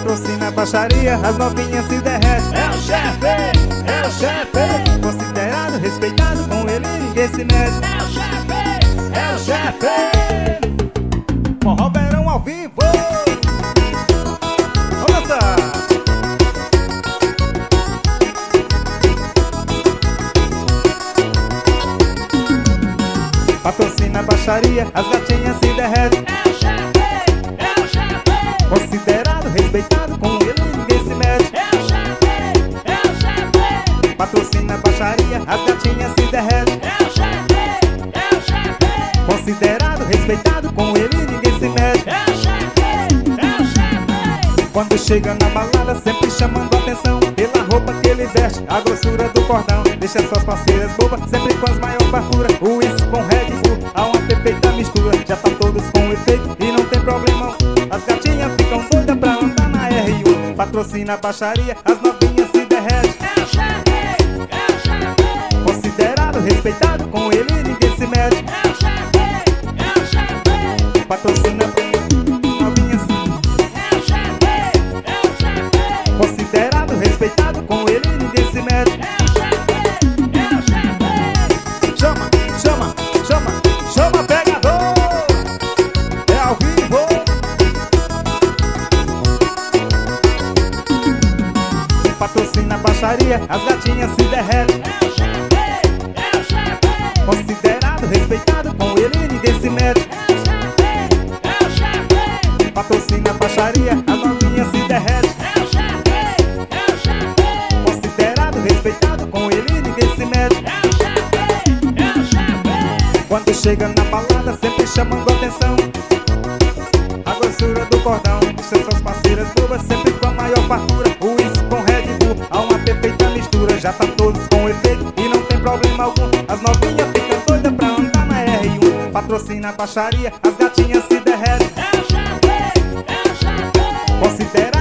Patrocina a baixaria, as novinhas se derretem. É o chefe, considerado, respeitado, com ele ninguém se mete. é o chefe. Forró verão ao vivo. Vamos dançar. Patrocina a baixaria, as gatinhas se derretem. É o chefe, Considerado, respeitado, com ele ninguém se mete. é o chefe, Patrocina a baixaria, as gatinhas se derretem. é o chefe, Considerado, respeitado, com ele ninguém se mete. é o chefe. Quando chega na balada, sempre chamando atenção pela roupa que ele veste, a grossura do cordão. Deixa suas parceiras bobas, sempre com as maiores farturas. O uísque com Red Bull, há uma perfeita mistura. Já tá todos com efeito e não tem problema. As gatinhas ficam doidas pra andar na R1. Patrocina a baixaria, as novinhas se derretem. É o chefe, Considerado, respeitado, com ele ninguém se mete. é o chefe, Patrocina novinhas, é o chefe, considerado, respeitado, com ele ninguém se mete. Chama, chama, chama, chama pegador. É ao vivo. Patrocina a baixaria, as gatinhas se derretem. Considerado, respeitado, com ele ninguém se mete. Patrocina a baixaria, as novinhas se derretem. Considerado, respeitado, com ele ninguém se mete. Quando chega na balada, sempre chamando atenção, a grossura do cordão. Deixa suas parceiras bobas, sempre com a maior fartura. O uísque com Red Bull, há uma perfeita mistura. Já tá todos com efeito e não tem problema algum. As novinhas ficam doidas pra andar na R1. Patrocina a baixaria, as gatinhas se derretem. Considera